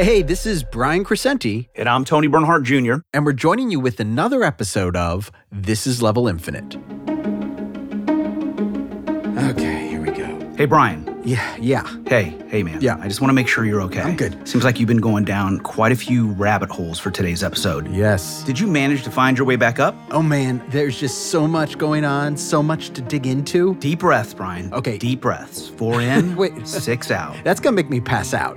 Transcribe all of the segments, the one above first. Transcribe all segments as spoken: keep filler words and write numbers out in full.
Hey, this is Brian Crescenti. And I'm Tony Bernhardt Junior And we're joining you with another episode of This is Level Infinite. Okay, here we go. Hey, Brian. Yeah, yeah. Hey, hey, man. Yeah. I just want to make sure you're okay. I'm good. Seems like you've been going down quite a few rabbit holes for today's episode. Yes. Did you manage to find your way back up? Oh, man, there's just so much going on, so much to dig into. Deep breaths, Brian. Okay. Deep breaths. Four in, Wait. six out. That's going to make me pass out.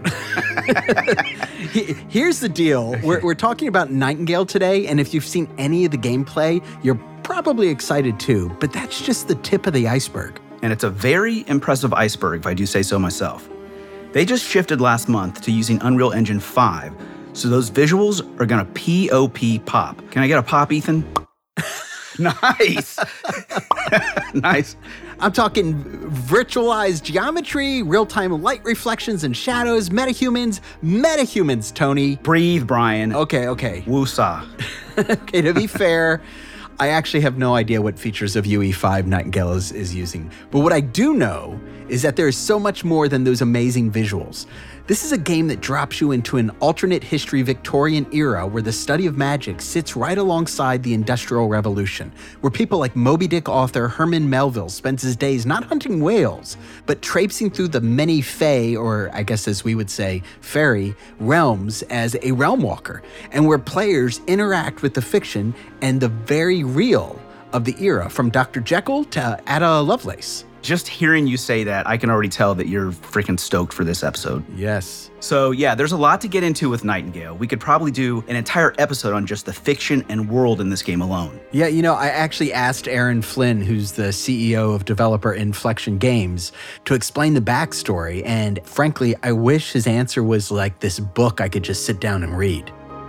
Here's the deal. We're, we're talking about Nightingale today, and if you've seen any of the gameplay, you're probably excited too, but that's just the tip of the iceberg. And it's a very impressive iceberg, if I do say so myself. They just shifted last month to using Unreal Engine five, so those visuals are gonna P O P pop. Can I get a pop, Ethan? Nice. Nice. I'm talking virtualized geometry, real-time light reflections and shadows, metahumans, metahumans, Tony. Breathe, Brian. Okay, okay. Woosah. Okay, to be fair, I actually have no idea what features of U E five Nightingale is, is using. But what I do know is that there is so much more than those amazing visuals. This is a game that drops you into an alternate history Victorian era where the study of magic sits right alongside the Industrial Revolution, where people like Moby Dick author Herman Melville spends his days not hunting whales, but traipsing through the many fae, or I guess as we would say, fairy, realms as a realm walker, and where players interact with the fiction and the very real of the era, from Doctor Jekyll to Ada Lovelace. Just hearing you say that, I can already tell that you're freaking stoked for this episode. Yes. So yeah, there's a lot to get into with Nightingale. We could probably do an entire episode on just the fiction and world in this game alone. Yeah, you know, I actually asked Aaron Flynn, who's the C E O of developer Inflection Games, to explain the backstory, and frankly, I wish his answer was like this book I could just sit down and read.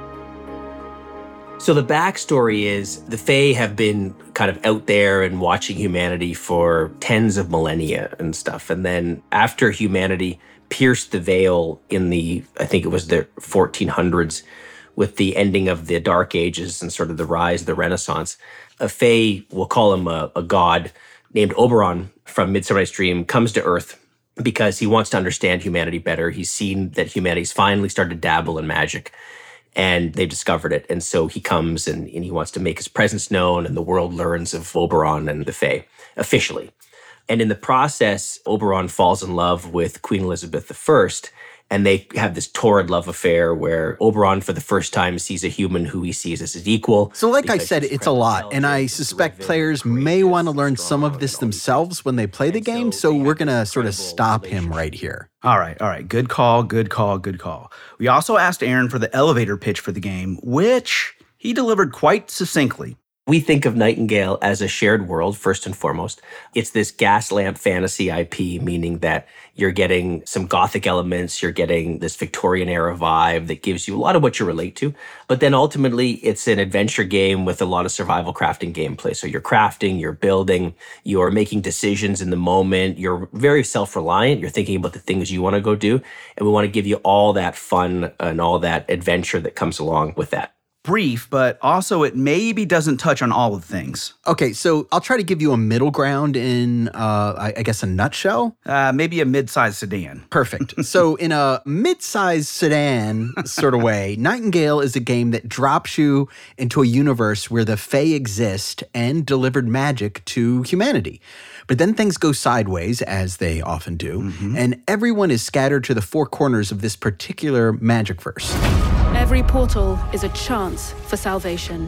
So the backstory is the Fae have been kind of out there and watching humanity for tens of millennia and stuff. And then after humanity pierced the veil in the, I think it was the fourteen hundreds, with the ending of the Dark Ages and sort of the rise of the Renaissance, a Fae, we'll call him a, a god, named Oberon from Midsummer Night's Dream, comes to Earth because he wants to understand humanity better. He's seen that humanity's finally started to dabble in magic, and they've discovered it. And so he comes and, and he wants to make his presence known, and the world learns of Oberon and the Fae, officially. And in the process, Oberon falls in love with Queen Elizabeth the First, and they have this torrid love affair where Oberon, for the first time, sees a human who he sees as his equal. So like I said, it's a lot, and I suspect players may want to learn some of this themselves when they play the game, so we're going to sort of stop him right here. All right, all right. Good call, good call, good call. We also asked Aaron for the elevator pitch for the game, which he delivered quite succinctly. We think of Nightingale as a shared world, first and foremost. It's this gas lamp fantasy I P, meaning that you're getting some Gothic elements, you're getting this Victorian era vibe that gives you a lot of what you relate to. But then ultimately, it's an adventure game with a lot of survival crafting gameplay. So you're crafting, you're building, you're making decisions in the moment, you're very self-reliant, you're thinking about the things you want to go do. And we want to give you all that fun and all that adventure that comes along with that. Brief, but also it maybe doesn't touch on all of the things. Okay, so I'll try to give you a middle ground in, uh, I, I guess, a nutshell. Uh, maybe a mid-sized sedan. Perfect. So in a mid-sized sedan sort of way, Nightingale is a game that drops you into a universe where the Fae exist and delivered magic to humanity. But then things go sideways, as they often do, mm-hmm. and everyone is scattered to the four corners of this particular magic verse. Every portal is a chance for salvation,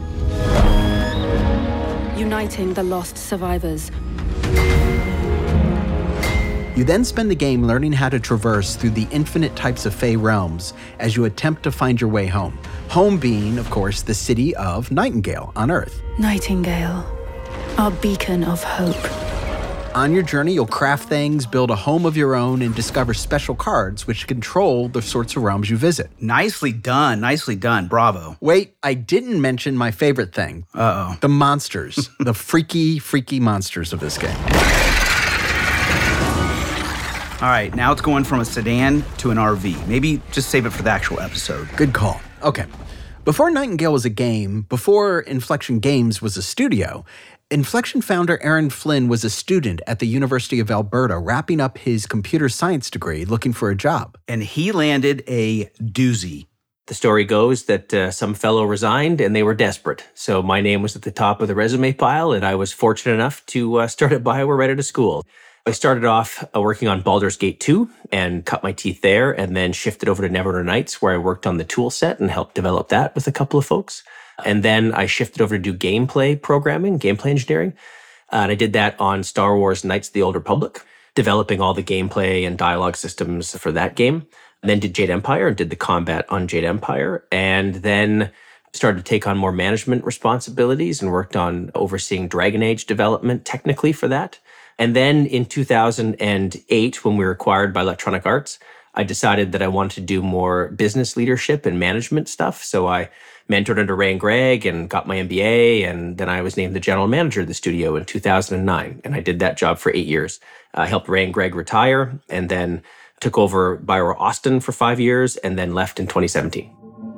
uniting the lost survivors. You then spend the game learning how to traverse through the infinite types of Fae realms as you attempt to find your way home. Home being, of course, the city of Nightingale on Earth. Nightingale, our beacon of hope. On your journey, you'll craft things, build a home of your own, and discover special cards which control the sorts of realms you visit. Nicely done. Nicely done. Bravo. Wait, I didn't mention my favorite thing. Uh-oh. The monsters. The freaky, freaky monsters of this game. All right, now it's going from a sedan to an R V. Maybe just save it for the actual episode. Good call. Okay. Before Nightingale was a game, before Inflection Games was a studio, Inflection founder Aaron Flynn was a student at the University of Alberta, wrapping up his computer science degree, looking for a job. And he landed a doozy. The story goes that uh, some fellow resigned and they were desperate. So my name was at the top of the resume pile, and I was fortunate enough to uh, start at BioWare right out of school. I started off uh, working on Baldur's Gate two and cut my teeth there, and then shifted over to Neverwinter Nights, where I worked on the tool set and helped develop that with a couple of folks. And then I shifted over to do gameplay programming, gameplay engineering. Uh, and I did that on Star Wars Knights of the Old Republic, developing all the gameplay and dialogue systems for that game. And then did Jade Empire and did the combat on Jade Empire. And then started to take on more management responsibilities and worked on overseeing Dragon Age development technically for that. And then in two thousand eight, when we were acquired by Electronic Arts, I decided that I wanted to do more business leadership and management stuff. So I mentored under Ray and Greg and got my M B A. And then I was named the general manager of the studio in two thousand nine. And I did that job for eight years. I helped Ray and Greg retire, and then took over BioWare Austin for five years, and then left in twenty seventeen.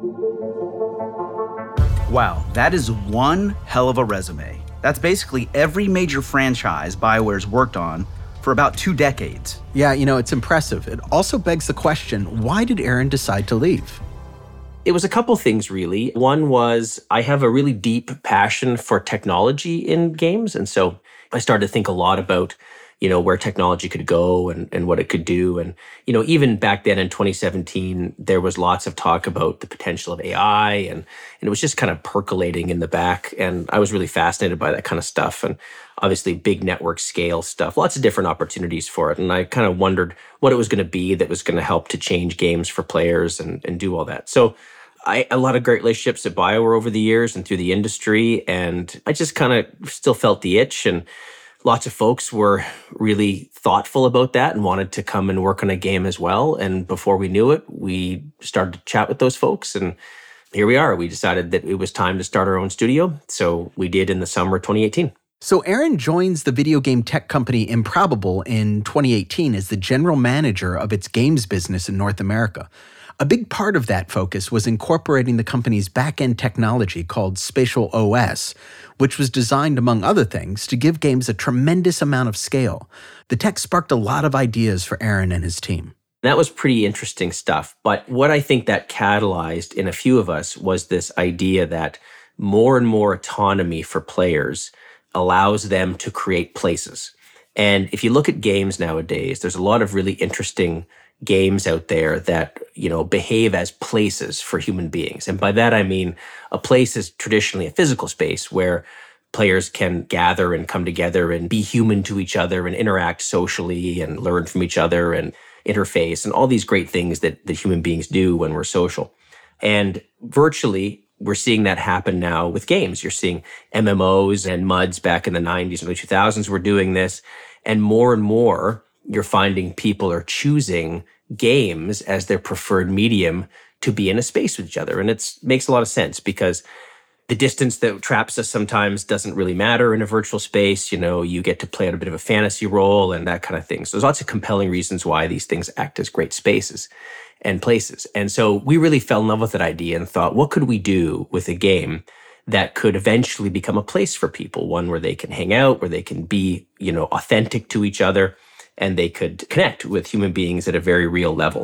Wow, that is one hell of a resume. That's basically every major franchise BioWare's worked on for about two decades. Yeah, you know, it's impressive. It also begs the question, why did Aaron decide to leave? It was a couple things, really. One was I have a really deep passion for technology in games. And so I started to think a lot about, you know, where technology could go and, and what it could do. And, you know, even back then in twenty seventeen, there was lots of talk about the potential of A I, and, and it was just kind of percolating in the back. And I was really fascinated by that kind of stuff. And obviously big network scale stuff, lots of different opportunities for it. And I kind of wondered what it was going to be that was going to help to change games for players and, and do all that. So I a lot of great relationships at BioWare over the years and through the industry. And I just kind of still felt the itch, and lots of folks were really thoughtful about that and wanted to come and work on a game as well. And before we knew it, we started to chat with those folks. And here we are. We decided that it was time to start our own studio. So we did in the summer of twenty eighteen. So Aaron joins the video game tech company Improbable in twenty eighteen as the general manager of its games business in North America. A big part of that focus was incorporating the company's back-end technology called Spatial O S, which was designed, among other things, to give games a tremendous amount of scale. The tech sparked a lot of ideas for Aaron and his team. That was pretty interesting stuff. But what I think that catalyzed in a few of us was this idea that more and more autonomy for players allows them to create places. And if you look at games nowadays, there's a lot of really interesting games out there that, you know, behave as places for human beings. And by that, I mean a place is traditionally a physical space where players can gather and come together and be human to each other and interact socially and learn from each other and interface and all these great things that, that human beings do when we're social. And virtually, we're seeing that happen now with games. You're seeing M M Os and M U Ds back in the nineties and early two thousands were doing this. And more and more, you're finding people are choosing games as their preferred medium to be in a space with each other. And it makes a lot of sense because the distance that traps us sometimes doesn't really matter in a virtual space. You know, you get to play out a bit of a fantasy role and that kind of thing. So there's lots of compelling reasons why these things act as great spaces and places. And so we really fell in love with that idea and thought, what could we do with a game that could eventually become a place for people, one where they can hang out, where they can be, you know, authentic to each other, and they could connect with human beings at a very real level.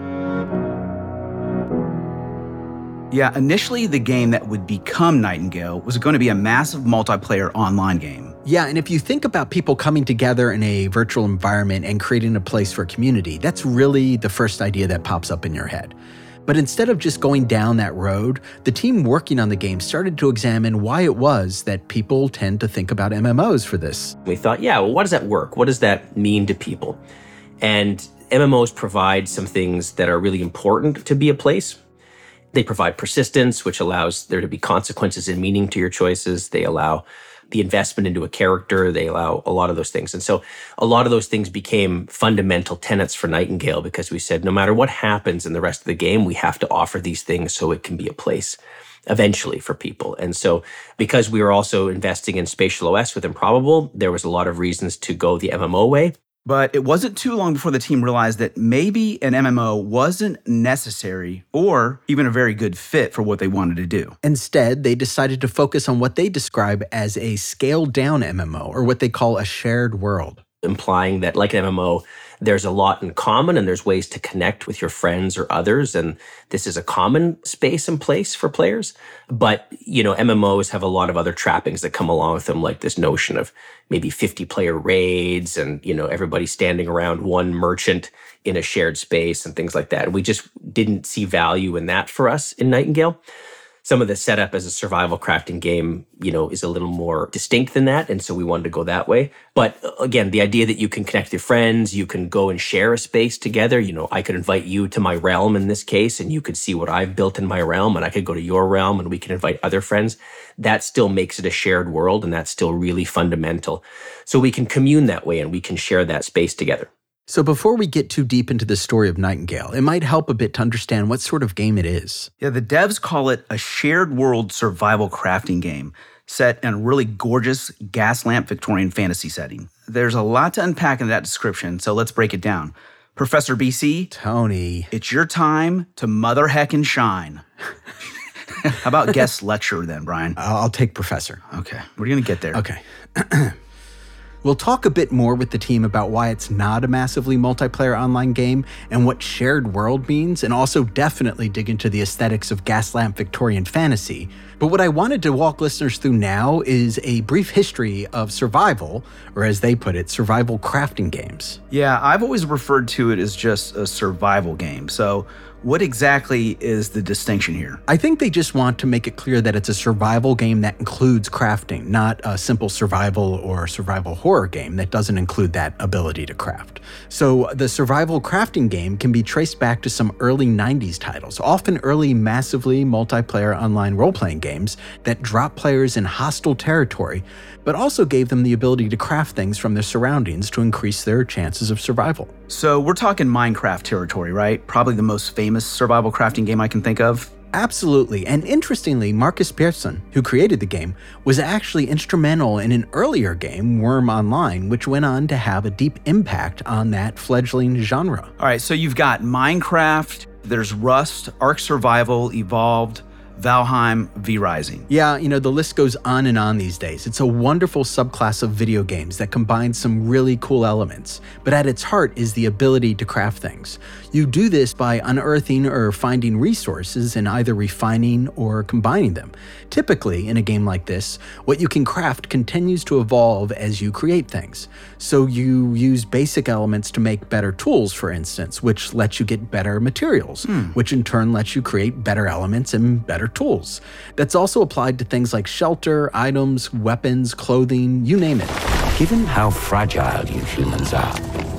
Yeah, initially the game that would become Nightingale was going to be a massive multiplayer online game. Yeah, and if you think about people coming together in a virtual environment and creating a place for community, that's really the first idea that pops up in your head. But instead of just going down that road, the team working on the game started to examine why it was that people tend to think about M M Os for this. We thought, yeah, well, what does that work? What does that mean to people? And M M Os provide some things that are really important to be a place. They provide persistence, which allows there to be consequences and meaning to your choices. They allow the investment into a character. They allow a lot of those things. And so a lot of those things became fundamental tenets for Nightingale because we said, no matter what happens in the rest of the game, we have to offer these things so it can be a place eventually for people. And so because we were also investing in Spatial O S with Improbable, there was a lot of reasons to go the M M O way. But it wasn't too long before the team realized that maybe an M M O wasn't necessary or even a very good fit for what they wanted to do. Instead, they decided to focus on what they describe as a scaled-down M M O, or what they call a shared world. Implying that, like an M M O, there's a lot in common and there's ways to connect with your friends or others. And this is a common space and place for players. But, you know, M M Os have a lot of other trappings that come along with them, like this notion of maybe fifty player raids and, you know, everybody standing around one merchant in a shared space and things like that. And we just didn't see value in that for us in Nightingale. Some of the setup as a survival crafting game, you know, is a little more distinct than that. And so we wanted to go that way. But again, the idea that you can connect with your friends, you can go and share a space together. You know, I could invite you to my realm in this case, and you could see what I've built in my realm, and I could go to your realm and we can invite other friends. That still makes it a shared world, and that's still really fundamental. So we can commune that way and we can share that space together. So before we get too deep into the story of Nightingale, it might help a bit to understand what sort of game it is. Yeah, the devs call it a shared world survival crafting game set in a really gorgeous gas lamp Victorian fantasy setting. There's a lot to unpack in that description, so let's break it down. Professor B C? Tony. It's your time to mother heckin' shine. How about guest lecturer then, Brian? I'll take Professor. Okay, we're going to get there. Okay. We'll talk a bit more with the team about why it's not a massively multiplayer online game and what shared world means, and also definitely dig into the aesthetics of Gaslamp Victorian fantasy. But what I wanted to walk listeners through now is a brief history of survival, or as they put it, survival crafting games. Yeah, I've always referred to it as just a survival game. So what exactly is the distinction here? I think they just want to make it clear that it's a survival game that includes crafting, not a simple survival or survival horror game that doesn't include that ability to craft. So the survival crafting game can be traced back to some early nineties titles, often early massively multiplayer online role-playing games that drop players in hostile territory, but also gave them the ability to craft things from their surroundings to increase their chances of survival. So we're talking Minecraft territory, right? Probably the most famous survival crafting game I can think of. Absolutely. And interestingly, Marcus Persson, who created the game, was actually instrumental in an earlier game, Worm Online, which went on to have a deep impact on that fledgling genre. All right, so you've got Minecraft, there's Rust, Ark Survival, Evolved, Valheim, V-Rising. Yeah, you know, the list goes on and on these days. It's a wonderful subclass of video games that combines some really cool elements, but at its heart is the ability to craft things. You do this by unearthing or finding resources and either refining or combining them. Typically, in a game like this, what you can craft continues to evolve as you create things. So you use basic elements to make better tools, for instance, which lets you get better materials, hmm. which in turn lets you create better elements and better tools. That's also applied to things like shelter, items, weapons, clothing, you name it. Given how fragile you humans are,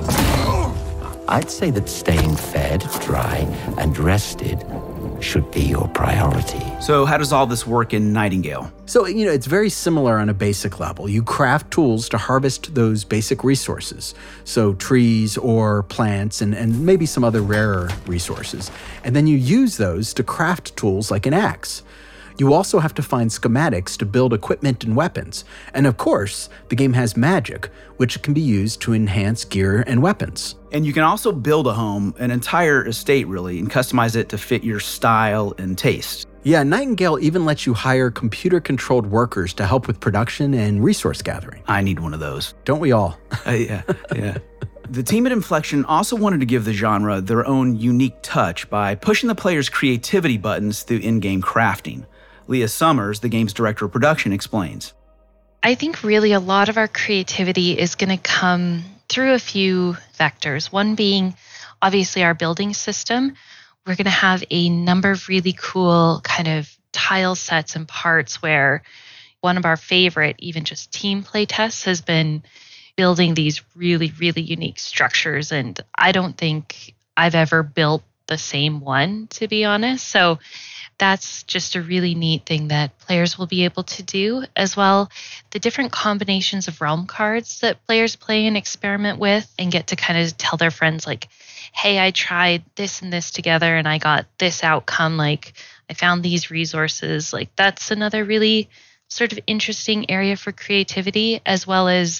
I'd say that staying fed, dry, and rested should be your priority. So how does all this work in Nightingale? So, you know, it's very similar on a basic level. You craft tools to harvest those basic resources. So trees or plants and, and maybe some other rarer resources. And then you use those to craft tools like an axe. You also have to find schematics to build equipment and weapons. And of course, the game has magic, which can be used to enhance gear and weapons. And you can also build a home, an entire estate really, and customize it to fit your style and taste. Yeah, Nightingale even lets you hire computer-controlled workers to help with production and resource gathering. I need one of those. Don't we all? uh, yeah, yeah. The team at Inflection also wanted to give the genre their own unique touch by pushing the players' creativity buttons through in-game crafting. Leah Summers, the game's director of production, explains. I think really a lot of our creativity is going to come through a few vectors. One being obviously our building system. We're going to have a number of really cool kind of tile sets and parts where one of our favorite, even just team play tests, has been building these really, really unique structures. And I don't think I've ever built the same one, to be honest. So that's just a really neat thing that players will be able to do. As well, the different combinations of realm cards that players play and experiment with and get to kind of tell their friends like, hey, I tried this and this together and I got this outcome. Like I found these resources. Like that's another really sort of interesting area for creativity, as well as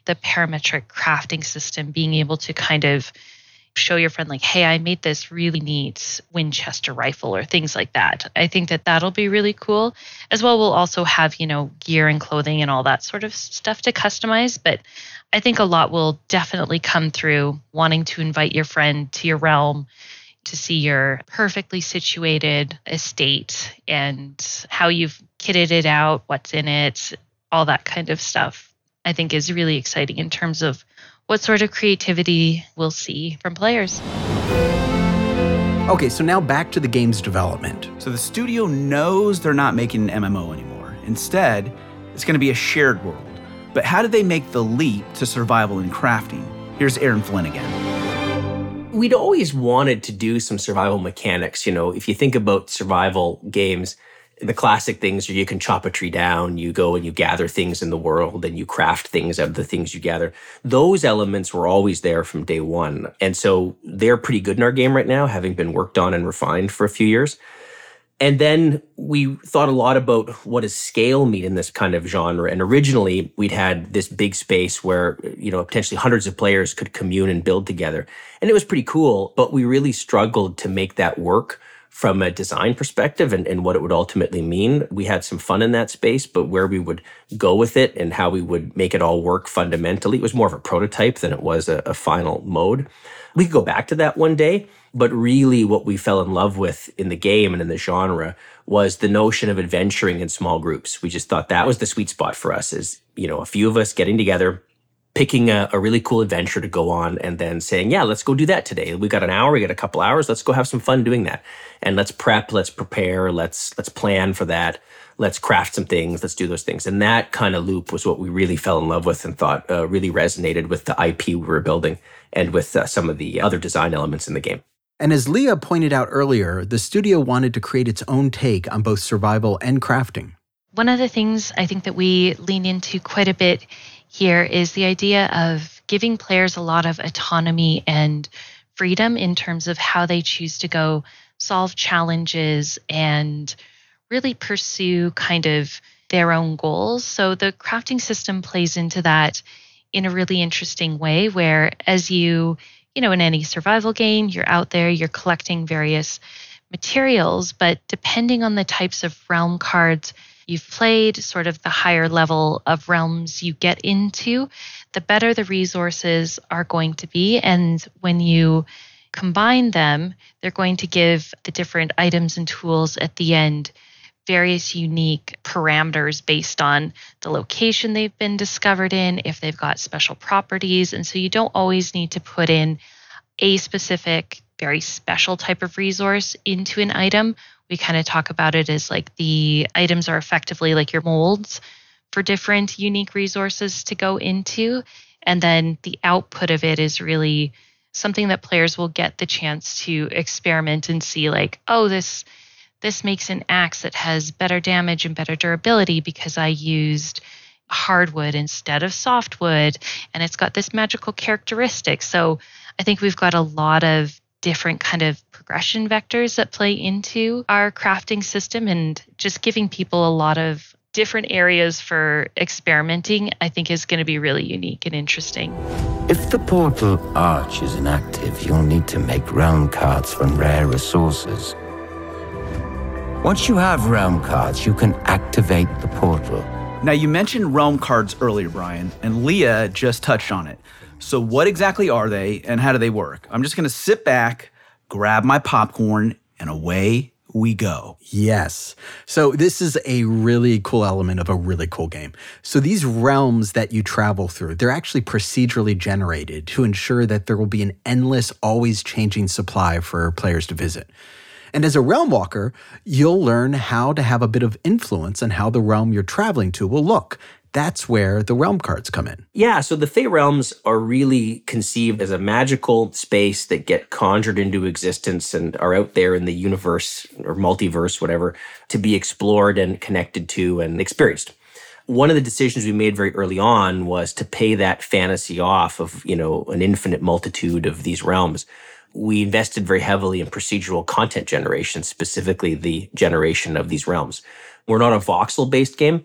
the parametric crafting system, being able to kind of show your friend like, hey, I made this really neat Winchester rifle or things like that. I think that that'll be really cool. As well, we'll also have, you know, gear and clothing and all that sort of stuff to customize. But I think a lot will definitely come through wanting to invite your friend to your realm to see your perfectly situated estate and how you've kitted it out, what's in it, all that kind of stuff, I think is really exciting in terms of what sort of creativity we'll see from players. Okay, so now back to the game's development. So the studio knows they're not making an M M O anymore. Instead, it's going to be a shared world. But how did they make the leap to survival and crafting? Here's Aaron Flynn again. We'd always wanted to do some survival mechanics. You know, if you think about survival games, the classic things are you can chop a tree down, you go and you gather things in the world and you craft things out of the things you gather. Those elements were always there from day one. And so they're pretty good in our game right now, having been worked on and refined for a few years. And then we thought a lot about what does scale mean in this kind of genre. And originally we'd had this big space where, you know, potentially hundreds of players could commune and build together. And it was pretty cool, but we really struggled to make that work from a design perspective and, and what it would ultimately mean. We had some fun in that space, but where we would go with it and how we would make it all work fundamentally, it was more of a prototype than it was a, a final mode. We could go back to that one day, but really what we fell in love with in the game and in the genre was the notion of adventuring in small groups. We just thought that was the sweet spot for us, is, you know, a few of us getting together, picking a, a really cool adventure to go on and then saying, yeah, let's go do that today. We got an hour, we got a couple hours, let's go have some fun doing that. And let's prep, let's prepare, let's let's plan for that. Let's craft some things, let's do those things. And that kind of loop was what we really fell in love with and thought uh, really resonated with the I P we were building and with uh, some of the other design elements in the game. And as Leah pointed out earlier, the studio wanted to create its own take on both survival and crafting. One of the things I think that we lean into quite a bit here is the idea of giving players a lot of autonomy and freedom in terms of how they choose to go solve challenges and really pursue kind of their own goals. So the crafting system plays into that in a really interesting way, where as you, you know, in any survival game, you're out there, you're collecting various materials, but depending on the types of realm cards you've played, sort of the higher level of realms you get into, the better the resources are going to be. And when you combine them, they're going to give the different items and tools at the end various unique parameters based on the location they've been discovered in, if they've got special properties. And so you don't always need to put in a specific, very special type of resource into an item. We kind of talk about it as like the items are effectively like your molds for different unique resources to go into. And then the output of it is really something that players will get the chance to experiment and see like, oh, this this makes an axe that has better damage and better durability because I used hardwood instead of softwood, and it's got this magical characteristic. So I think we've got a lot of different kind of progression vectors that play into our crafting system, and just giving people a lot of different areas for experimenting, I think is going to be really unique and interesting. If the portal arch is inactive, you'll need to make realm cards from rare resources. Once you have realm cards, you can activate the portal. Now, you mentioned realm cards earlier, Brian, and Leah just touched on it. So what exactly are they and how do they work? I'm just going to sit back, grab my popcorn, and away we go. Yes. So this is a really cool element of a really cool game. So these realms that you travel through, they're actually procedurally generated to ensure that there will be an endless, always changing supply for players to visit. And as a realm walker, you'll learn how to have a bit of influence on how the realm you're traveling to will look. That's where the realm cards come in. Yeah, so the Fey realms are really conceived as a magical space that get conjured into existence and are out there in the universe or multiverse, whatever, to be explored and connected to and experienced. One of the decisions we made very early on was to pay that fantasy off of, you know, an infinite multitude of these realms. We invested very heavily in procedural content generation, specifically the generation of these realms. We're not a voxel-based game,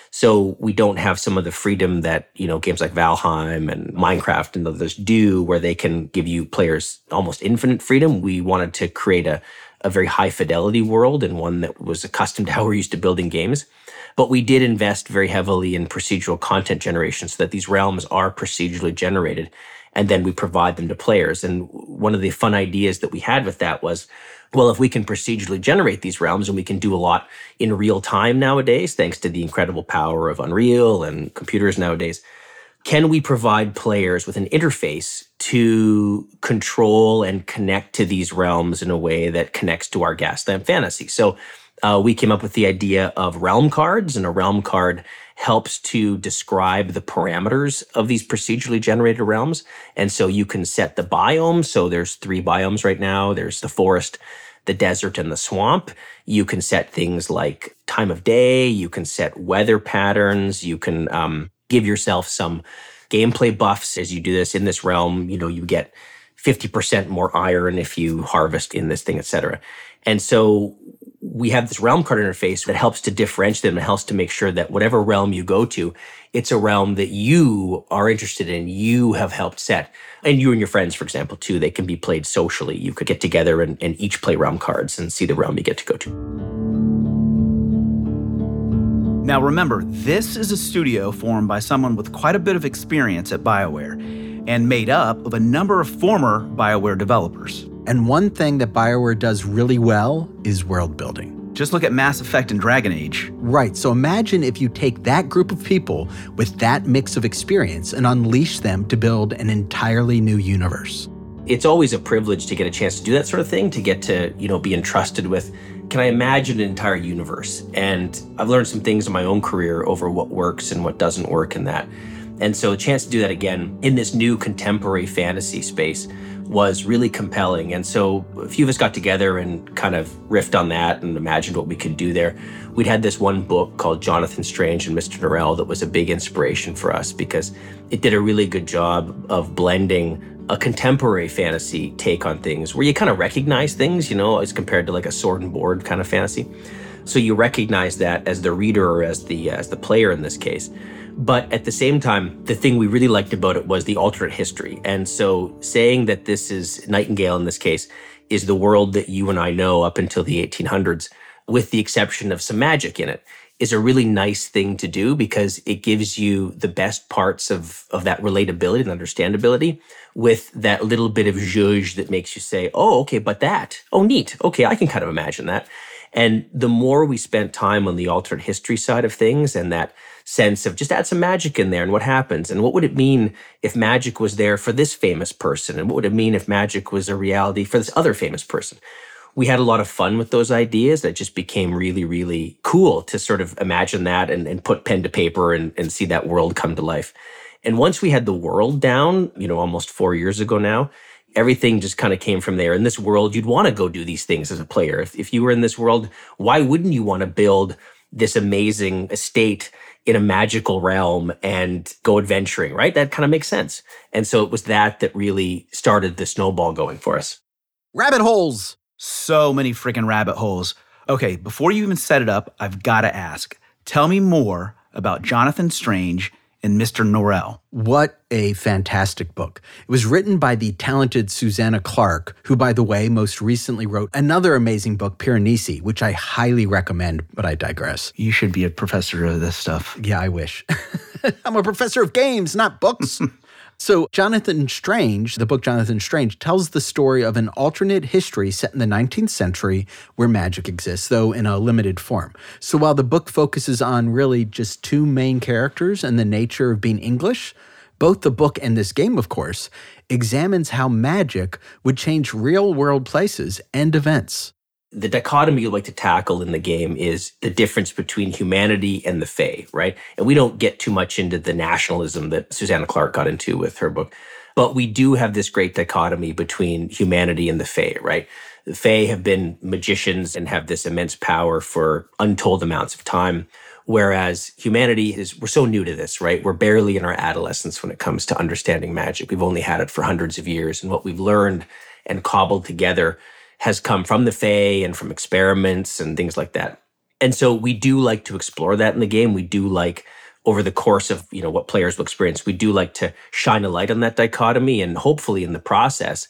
So we don't have some of the freedom that, you know, games like Valheim and Minecraft and others do, where they can give you players almost infinite freedom. We wanted to create a, a very high fidelity world and one that was accustomed to how we're used to building games. But we did invest very heavily in procedural content generation so that these realms are procedurally generated. And then we provide them to players. And one of the fun ideas that we had with that was, well, if we can procedurally generate these realms, and we can do a lot in real time nowadays, thanks to the incredible power of Unreal and computers nowadays, can we provide players with an interface to control and connect to these realms in a way that connects to our Gaslamp fantasy? So uh, we came up with the idea of realm cards, and a realm card helps to describe the parameters of these procedurally generated realms. And so you can set the biome. So there's three biomes right now. There's the forest, the desert, and the swamp. You can set things like time of day. You can set weather patterns. You can um, give yourself some gameplay buffs as you do this in this realm. You know, you get fifty percent more iron if you harvest in this thing, et cetera. And so we have this realm card interface that helps to differentiate them and helps to make sure that whatever realm you go to, it's a realm that you are interested in, you have helped set. And you and your friends, for example, too, they can be played socially. You could get together and, and each play realm cards and see the realm you get to go to. Now remember, this is a studio formed by someone with quite a bit of experience at BioWare and made up of a number of former BioWare developers. And one thing that BioWare does really well is world building. Just look at Mass Effect and Dragon Age. Right, so imagine if you take that group of people with that mix of experience and unleash them to build an entirely new universe. It's always a privilege to get a chance to do that sort of thing, to get to, you know, be entrusted with, can I imagine an entire universe? And I've learned some things in my own career over what works and what doesn't work in that. And so a chance to do that again in this new contemporary fantasy space was really compelling. And so a few of us got together and kind of riffed on that and imagined what we could do there. We'd had this one book called Jonathan Strange and Mister Norrell that was a big inspiration for us because it did a really good job of blending a contemporary fantasy take on things where you kind of recognize things, you know, as compared to like a sword and board kind of fantasy. So you recognize that as the reader or as the as the player in this case. But at the same time, the thing we really liked about it was the alternate history. And so saying that this is Nightingale in this case is the world that you and I know up until the eighteen hundreds, with the exception of some magic in it, is a really nice thing to do because it gives you the best parts of, of that relatability and understandability with that little bit of zhuzh that makes you say, oh, okay, but that, oh, neat. Okay, I can kind of imagine that. And the more we spent time on the alternate history side of things and that sense of just add some magic in there and what happens and what would it mean if magic was there for this famous person and what would it mean if magic was a reality for this other famous person. We had a lot of fun with those ideas that just became really, really cool to sort of imagine that and, and put pen to paper and, and see that world come to life. And once we had the world down, you know, almost four years ago now, everything just kind of came from there. In this world, you'd want to go do these things as a player. If, if you were in this world, why wouldn't you want to build this amazing estate in a magical realm and go adventuring, right? That kind of makes sense. And so it was that that really started the snowball going for us. Rabbit holes. So many freaking rabbit holes. Okay, before you even set it up, I've got to ask, tell me more about Jonathan Strange and Mister Norrell. What a fantastic book. It was written by the talented Susanna Clark, who, by the way, most recently wrote another amazing book, Piranesi, which I highly recommend, but I digress. You should be a professor of this stuff. Yeah, I wish. I'm a professor of games, not books. So Jonathan Strange, the book Jonathan Strange, tells the story of an alternate history set in the nineteenth century where magic exists, though in a limited form. So while the book focuses on really just two main characters and the nature of being English, both the book and this game, of course, examines how magic would change real-world places and events. The dichotomy you like to tackle in the game is the difference between humanity and the Fae, right? And we don't get too much into the nationalism that Susanna Clark got into with her book, but we do have this great dichotomy between humanity and the Fae, right? The Fae have been magicians and have this immense power for untold amounts of time, whereas humanity is, we're so new to this, right? We're barely in our adolescence when it comes to understanding magic. We've only had it for hundreds of years, and what we've learned and cobbled together has come from the Fae and from experiments and things like that. And so we do like to explore that in the game. We do like, over the course of, you know, what players will experience, we do like to shine a light on that dichotomy and hopefully in the process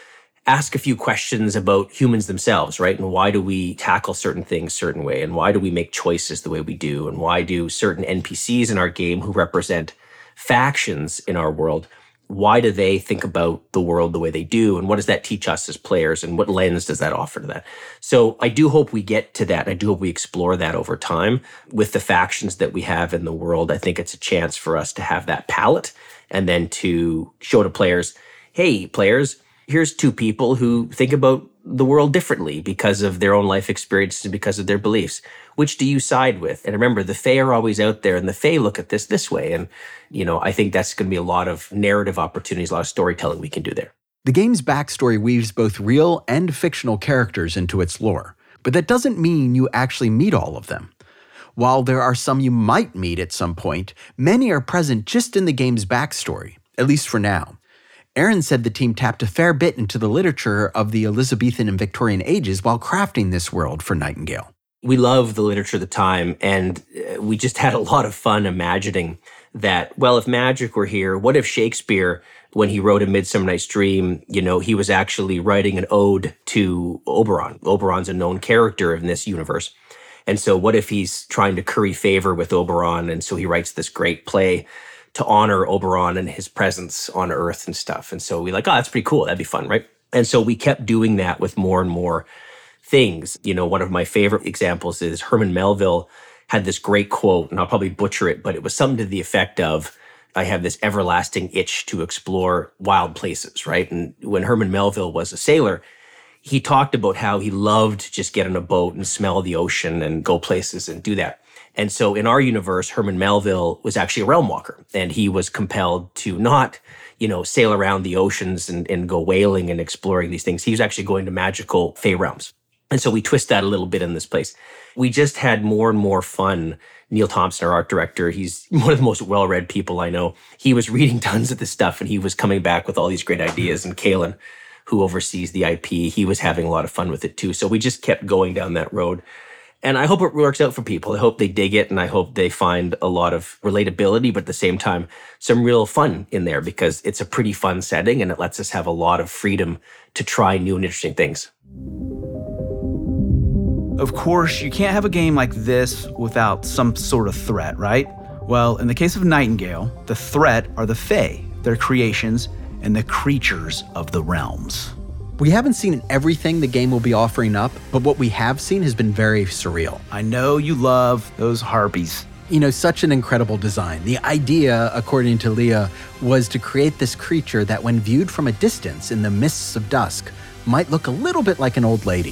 ask a few questions about humans themselves, right? And why do we tackle certain things a certain way? And why do we make choices the way we do? And why do certain N P Cs in our game who represent factions in our world, why do they think about the world the way they do? And what does that teach us as players? And what lens does that offer to that? So I do hope we get to that. I do hope we explore that over time with the factions that we have in the world. I think it's a chance for us to have that palette and then to show to players, hey, players, here's two people who think about the world differently because of their own life experiences and because of their beliefs. Which do you side with? And remember, the Fae are always out there, and the Fae look at this this way. And, you know, I think that's going to be a lot of narrative opportunities, a lot of storytelling we can do there. The game's backstory weaves both real and fictional characters into its lore, but that doesn't mean you actually meet all of them. While there are some you might meet at some point, many are present just in the game's backstory, at least for now. Aaron said the team tapped a fair bit into the literature of the Elizabethan and Victorian ages while crafting this world for Nightingale. We love the literature of the time, and we just had a lot of fun imagining that, well, if magic were here, what if Shakespeare, when he wrote A Midsummer Night's Dream, you know, he was actually writing an ode to Oberon. Oberon's a known character in this universe. And so what if he's trying to curry favor with Oberon, and so he writes this great play to honor Oberon and his presence on Earth and stuff. And so we like, oh, that's pretty cool. That'd be fun, right? And so we kept doing that with more and more things. You know, one of my favorite examples is Herman Melville had this great quote, and I'll probably butcher it, but it was something to the effect of, I have this everlasting itch to explore wild places, right? And when Herman Melville was a sailor, he talked about how he loved to just get on a boat and smell the ocean and go places and do that. And so in our universe, Herman Melville was actually a realm walker, and he was compelled to not, you know, sail around the oceans and, and go whaling and exploring these things. He was actually going to magical Fae realms. And so we twist that a little bit in this place. We just had more and more fun. Neil Thompson, our art director, he's one of the most well-read people I know. He was reading tons of this stuff, and he was coming back with all these great ideas. And Kalen, who oversees the I P, he was having a lot of fun with it too. So we just kept going down that road. And I hope it works out for people. I hope they dig it, and I hope they find a lot of relatability, but at the same time, some real fun in there, because it's a pretty fun setting and it lets us have a lot of freedom to try new and interesting things. Of course, you can't have a game like this without some sort of threat, right? Well, in the case of Nightingale, the threat are the Fae, their creations, and the creatures of the realms. We haven't seen everything the game will be offering up, but what we have seen has been very surreal. I know you love those harpies. You know, such an incredible design. The idea, according to Leah, was to create this creature that when viewed from a distance in the mists of dusk, might look a little bit like an old lady.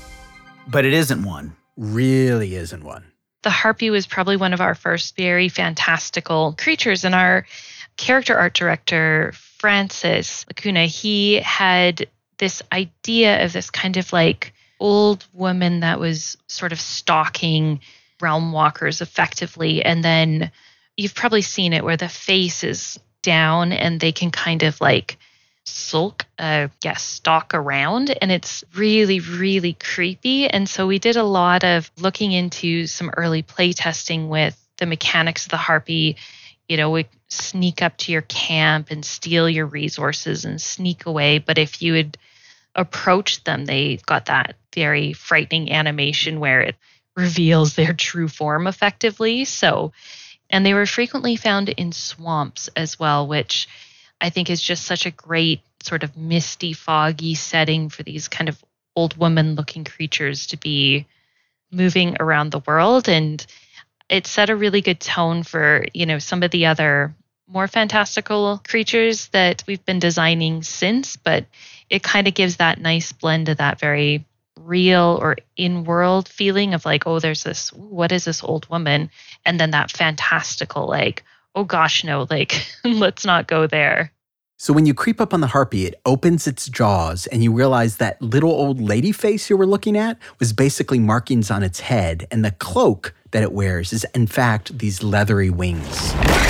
But it isn't one. Really isn't one. The harpy was probably one of our first very fantastical creatures, and our character art director, Francis Lacuna, he had this idea of this kind of like old woman that was sort of stalking realm walkers effectively. And then you've probably seen it where the face is down and they can kind of like sulk, uh, yeah, stalk around. And it's really, really creepy. And so we did a lot of looking into some early play testing with the mechanics of the harpy. You know, we sneak up to your camp and steal your resources and sneak away. But if you would approach them, they got that very frightening animation where it reveals their true form effectively. So, and they were frequently found in swamps as well, which I think is just such a great sort of misty, foggy setting for these kind of old woman-looking creatures to be moving around the world. And it set a really good tone for, you know, some of the other more fantastical creatures that we've been designing since, but it kind of gives that nice blend of that very real or in-world feeling of like, oh, there's this, what is this old woman? And then that fantastical, like, oh gosh, no, like, let's not go there. So when you creep up on the harpy, it opens its jaws and you realize that little old lady face you were looking at was basically markings on its head, and the cloak that it wears is in fact these leathery wings.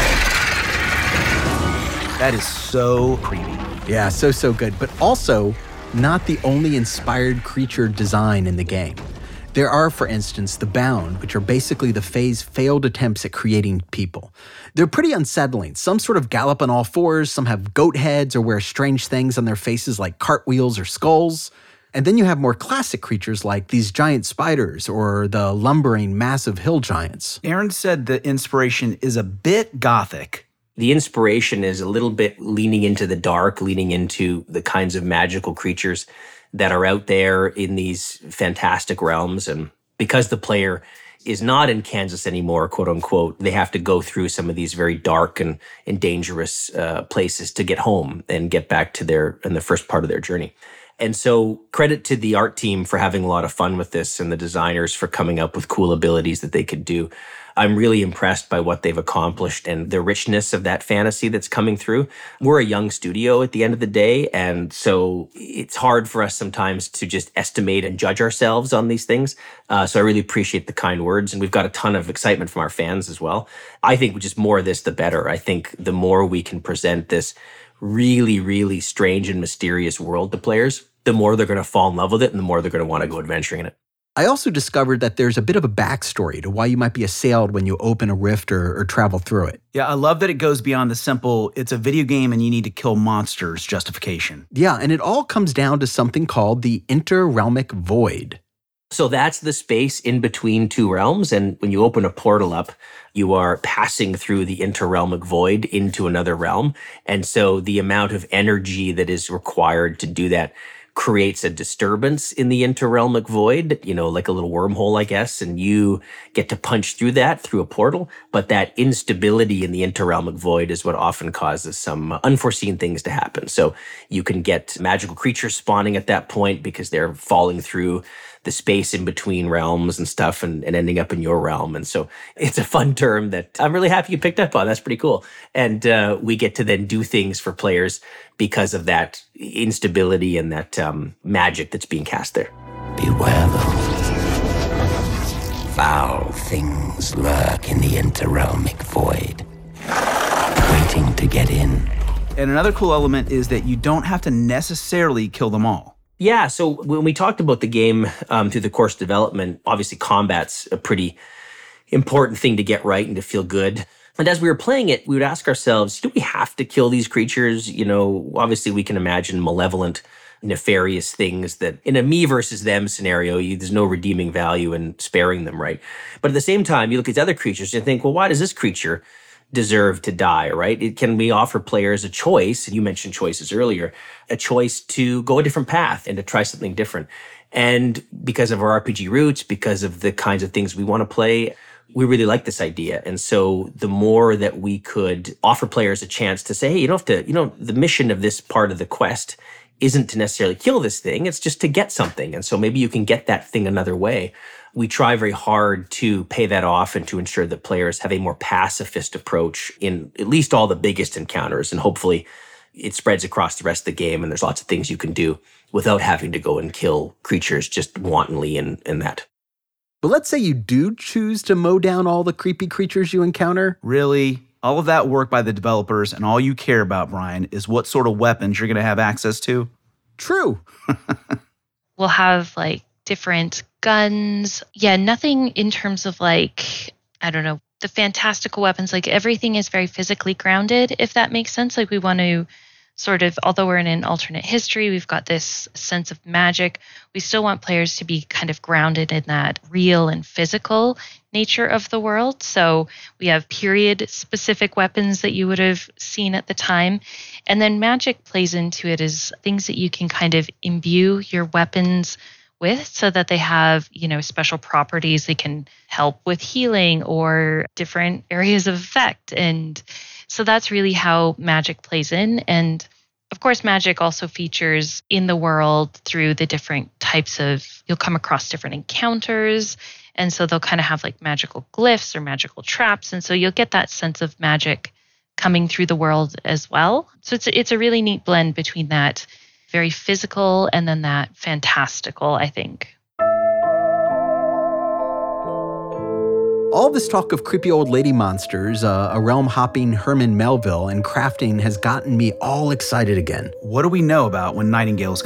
That is so creepy. Yeah, so, so good. But also not the only inspired creature design in the game. There are, for instance, the Bound, which are basically the Fae's failed attempts at creating people. They're pretty unsettling. Some sort of gallop on all fours, some have goat heads or wear strange things on their faces like cartwheels or skulls. And then you have more classic creatures like these giant spiders or the lumbering massive hill giants. Aaron said the inspiration is a bit gothic. The inspiration is a little bit leaning into the dark, leaning into the kinds of magical creatures that are out there in these fantastic realms. And because the player is not in Kansas anymore, quote unquote, they have to go through some of these very dark and, and dangerous uh, places to get home and get back to their, in the first part of their journey. And so credit to the art team for having a lot of fun with this and the designers for coming up with cool abilities that they could do. I'm really impressed by what they've accomplished and the richness of that fantasy that's coming through. We're a young studio at the end of the day, and so it's hard for us sometimes to just estimate and judge ourselves on these things. Uh, so I really appreciate the kind words, and we've got a ton of excitement from our fans as well. I think just more of this, the better. I think the more we can present this really, really strange and mysterious world to players, the more they're going to fall in love with it and the more they're going to want to go adventuring in it. I also discovered that there's a bit of a backstory to why you might be assailed when you open a rift or, or travel through it. Yeah, I love that it goes beyond the simple, it's a video game and you need to kill monsters justification. Yeah, and it all comes down to something called the interrealmic void. So that's the space in between two realms. And when you open a portal up, you are passing through the interrealmic void into another realm. And so the amount of energy that is required to do that creates a disturbance in the interrealmic void, you know, like a little wormhole, I guess, and you get to punch through that through a portal. But that instability in the interrealmic void is what often causes some unforeseen things to happen. So you can get magical creatures spawning at that point because they're falling through the space in between realms and stuff and, and ending up in your realm. And so it's a fun term that I'm really happy you picked up on. That's pretty cool. And uh, we get to then do things for players because of that instability and that um, magic that's being cast there. Beware though. Foul things lurk in the interrealmic void, waiting to get in. And another cool element is that you don't have to necessarily kill them all. Yeah, so when we talked about the game um, through the course development, obviously combat's a pretty important thing to get right and to feel good. And as we were playing it, we would ask ourselves, do we have to kill these creatures? You know, obviously we can imagine malevolent, nefarious things that in a me versus them scenario, you, there's no redeeming value in sparing them, right? But at the same time, you look at the other creatures and think, well, why does this creature deserve to die, right? It, can we offer players a choice, and you mentioned choices earlier, a choice to go a different path and to try something different. And because of our R P G roots, because of the kinds of things we want to play, we really like this idea. And so the more that we could offer players a chance to say, hey, you don't have to, you know, the mission of this part of the quest isn't to necessarily kill this thing, it's just to get something. And so maybe you can get that thing another way. We try very hard to pay that off and to ensure that players have a more pacifist approach in at least all the biggest encounters. And hopefully it spreads across the rest of the game and there's lots of things you can do without having to go and kill creatures just wantonly in, in that. But let's say you do choose to mow down all the creepy creatures you encounter. Really? All of that work by the developers and all you care about, Brian, is what sort of weapons you're going to have access to? True. We'll have like different guns. Yeah, nothing in terms of like, I don't know, the fantastical weapons. Like everything is very physically grounded, if that makes sense. Like we want to sort of, although we're in an alternate history, we've got this sense of magic. We still want players to be kind of grounded in that real and physical nature of the world. So we have period specific weapons that you would have seen at the time. And then magic plays into it as things that you can kind of imbue your weapons with so that they have, you know, special properties. They can help with healing or different areas of effect. And so that's really how magic plays in. And of course, magic also features in the world through the different types of, you'll come across different encounters. And so they'll kind of have like magical glyphs or magical traps. And so you'll get that sense of magic coming through the world as well. So it's it's a really neat blend between that very physical and then that fantastical, I think. All this talk of creepy old lady monsters, uh, a realm-hopping Herman Melville, and crafting has gotten me all excited again. What do we know about when Nightingale is coming out?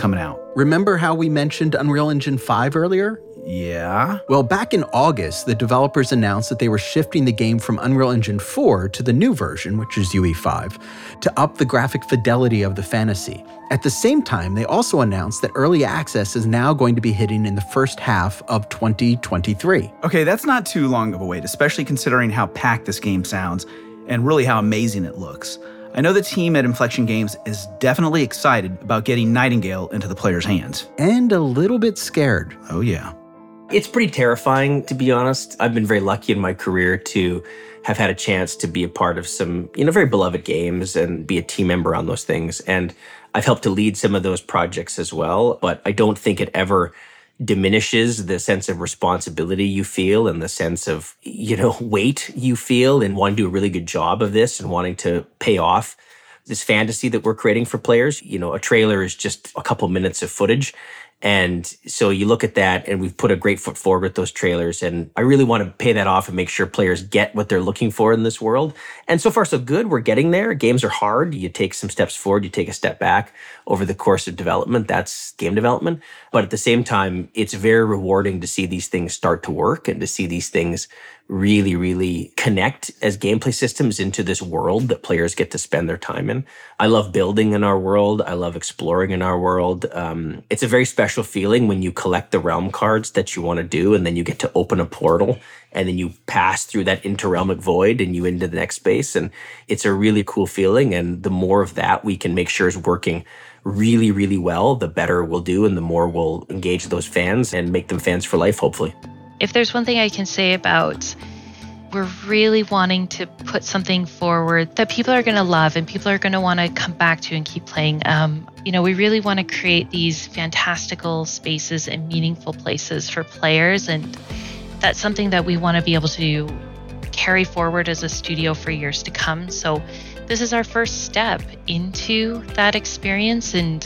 Remember how we mentioned Unreal Engine five earlier? Yeah? Well, back in August, the developers announced that they were shifting the game from Unreal Engine four to the new version, which is U E five, to up the graphic fidelity of the fantasy. At the same time, they also announced that early access is now going to be hitting in the first half of twenty twenty-three. Okay, that's not too long of a wait, especially considering how packed this game sounds and really how amazing it looks. I know the team at Inflection Games is definitely excited about getting Nightingale into the players' hands. And a little bit scared. Oh, yeah. It's pretty terrifying, to be honest. I've been very lucky in my career to have had a chance to be a part of some, you know, very beloved games and be a team member on those things. And I've helped to lead some of those projects as well, but I don't think it ever diminishes the sense of responsibility you feel and the sense of, you know, weight you feel in wanting to do a really good job of this and wanting to pay off this fantasy that we're creating for players. You know, a trailer is just a couple minutes of footage. And so you look at that, and we've put a great foot forward with those trailers. And I really want to pay that off and make sure players get what they're looking for in this world. And so far, so good. We're getting there. Games are hard. You take some steps forward, you take a step back over the course of development. That's game development. But at the same time, it's very rewarding to see these things start to work and to see these things really, really connect as gameplay systems into this world that players get to spend their time in. I love building in our world. I love exploring in our world. Um, it's a very special feeling when you collect the realm cards that you want to do, and then you get to open a portal, and then you pass through that interrealmic void and you into the next space. And it's a really cool feeling. And the more of that we can make sure is working really, really well, the better we'll do, and the more we'll engage those fans and make them fans for life, hopefully. If there's one thing I can say about, we're really wanting to put something forward that people are going to love and people are going to want to come back to and keep playing. Um, you know, we really want to create these fantastical spaces and meaningful places for players. And that's something that we want to be able to carry forward as a studio for years to come. So this is our first step into that experience. And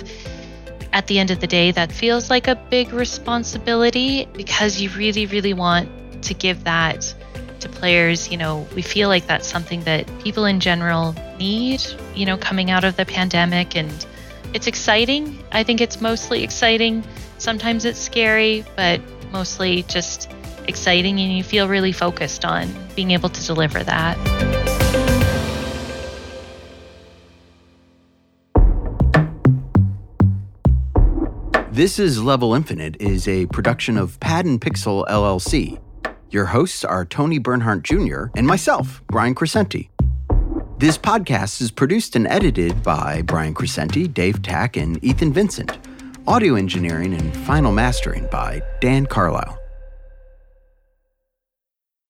at the end of the day, that feels like a big responsibility because you really, really want to give that to players. You know, we feel like that's something that people in general need, you know, coming out of the pandemic. And it's exciting. I think it's mostly exciting. Sometimes it's scary, but mostly just exciting. And you feel really focused on being able to deliver that. This is Level Infinite is a production of Pad and Pixel L L C. Your hosts are Tony Bernhardt Junior and myself, Brian Crescenti. This podcast is produced and edited by Brian Crescenti, Dave Tack, and Ethan Vincent. Audio engineering and final mastering by Dan Carlisle.